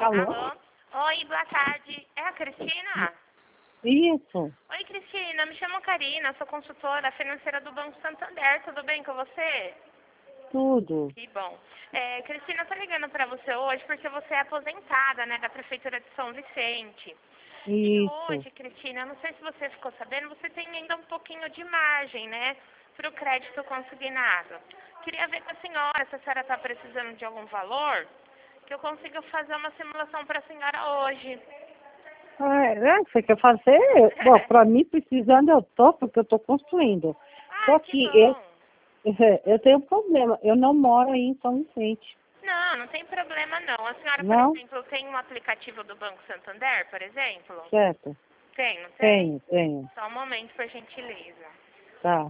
Alô? Alô? Oi, boa tarde. É a Cristina? Isso, Oi, Cristina. Me chamo Karina, sou consultora financeira do Banco Santander. Tudo bem com você? tudo. Que bom. Cristina, eu tô ligando para você hoje porque você é aposentada, né, da Prefeitura de São Vicente. E Isso. hoje, Cristina, eu não sei se você ficou sabendo, você tem ainda um pouquinho de margem, né, para o crédito consignado. Queria ver com a senhora se a senhora está precisando de algum valor, que eu consiga fazer uma simulação para a senhora hoje. Você quer fazer? Bom, para mim, precisando eu tô, porque eu tô construindo. Ah, Só que que eu, bom. eu tenho um problema, eu não moro aí em São Vicente. Não, não tem problema não. A senhora, por Não? exemplo, tem um aplicativo do Banco Santander, por exemplo? Certo? Tem, não tem? Tenho. Só um momento, por gentileza. Tá.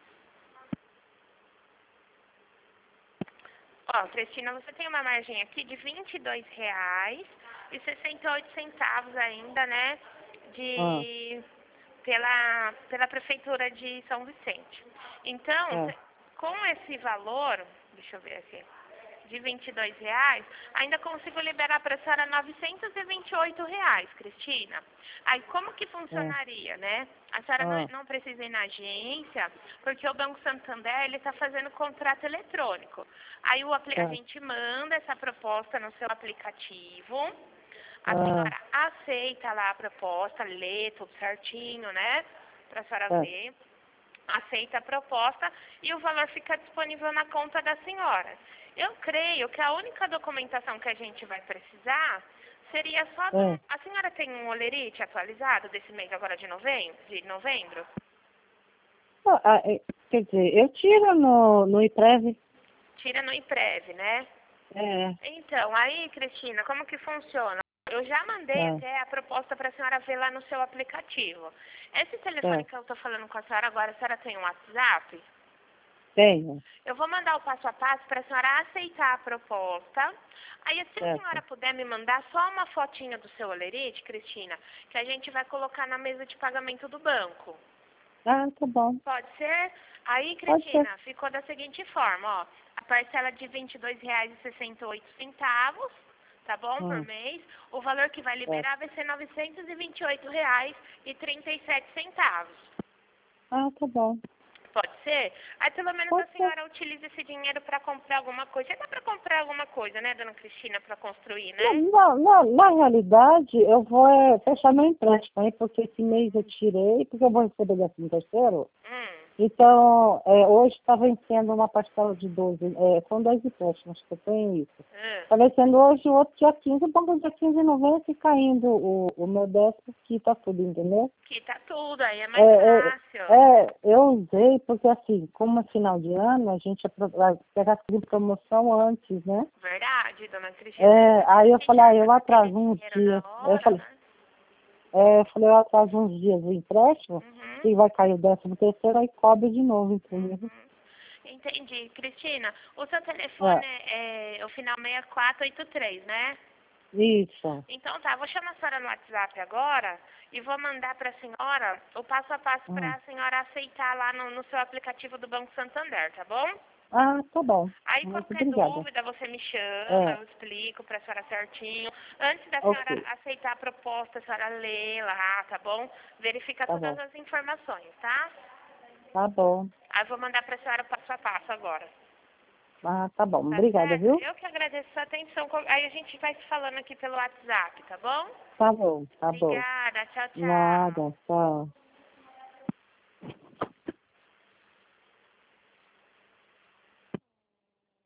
Ó, Cristina, você tem uma margem aqui de R$ 22,68 ainda, né? Ah, Pela Prefeitura de São Vicente. Então, é. com esse valor, deixa eu ver aqui, de R$ 22, ainda consigo liberar para a senhora R$ 928, Cristina. Aí, como que É. funcionaria, né? A senhora Ah, não precisa ir na agência, porque o Banco Santander, ele está fazendo contrato eletrônico. Aí, a tá. gente manda essa proposta no seu aplicativo, a Ah, senhora aceita lá a proposta, lê tudo certinho, né? Para a senhora tá. ver. Aceita a proposta e o valor fica disponível na conta da senhora. Eu creio que a única documentação que a gente vai precisar seria só É. A senhora tem um olerite atualizado desse mês agora de novembro? Quer dizer, eu tiro no IPREV. Tira no IPREV, né? É. Então, aí, Cristina, como que funciona? Eu já mandei Tá. até a proposta para a senhora ver lá no seu aplicativo. Esse telefone Tá. que eu estou falando com a senhora tem um WhatsApp? Tenho. Eu vou mandar o passo a passo para a senhora aceitar a proposta. Aí, se a Certo. senhora puder me mandar só uma fotinha do seu olerite, Cristina, que a gente vai colocar na mesa de pagamento do banco. Ah, tá bom. Pode ser? Aí, Pode ser. Cristina, ficou da seguinte forma, ó. A parcela de R$ 22,68, tá bom, por Hum, mês. O valor que vai certo. liberar vai ser R$ 928,37. Ah, tá bom. Pode ser? Aí pelo menos a Pode ser. senhora utiliza esse dinheiro para comprar alguma coisa. Dá para comprar alguma coisa, né, dona Cristina, para construir, Não, né? na realidade, eu vou fechar meu empréstimo aí, porque esse mês eu tirei, porque eu vou receber 13º. Hum. Então, hoje está vencendo uma parcela de 12, são 10 empréstimos que eu tenho isso. Hum. Está vencendo hoje o outro dia 15, bom, que dia 15 não vem e caindo o meu 10º, que está tudo, entendeu? Quita tudo, aí é É, mais fácil. eu usei porque, assim, como é final de ano, a gente vai pegar tudo em promoção antes, né? Verdade, dona Cristina. Aí eu A gente falei, já eu tá com aquele atraso uns dinheiro dias. na hora, né? Eu falei, eu atraso uns dias o empréstimo, Uhum. e vai cair o 13º, aí cobre de novo, entendeu? Uhum. Entendi. Cristina, o seu telefone É, é o final 6483, né? isso. Então tá, vou chamar a senhora no WhatsApp agora e vou mandar para a senhora o passo a passo para Hum. a senhora aceitar lá no seu aplicativo do Banco Santander, tá bom? Ah, tá bom. Aí Muito qualquer obrigada. dúvida você me chama, É, eu explico para a senhora certinho. Antes da senhora ok. aceitar a proposta, a senhora lê lá, tá bom? Verifica Tá todas bom. as informações, tá? Tá bom. Aí eu vou mandar para a senhora o passo a passo agora. Ah, tá bom. Tá Obrigada, certo? viu? Eu que agradeço a sua atenção. Aí a gente vai se falando aqui pelo WhatsApp, tá bom? Tá bom, tá bom. Obrigada. Tchau, tchau. Nada, tchau.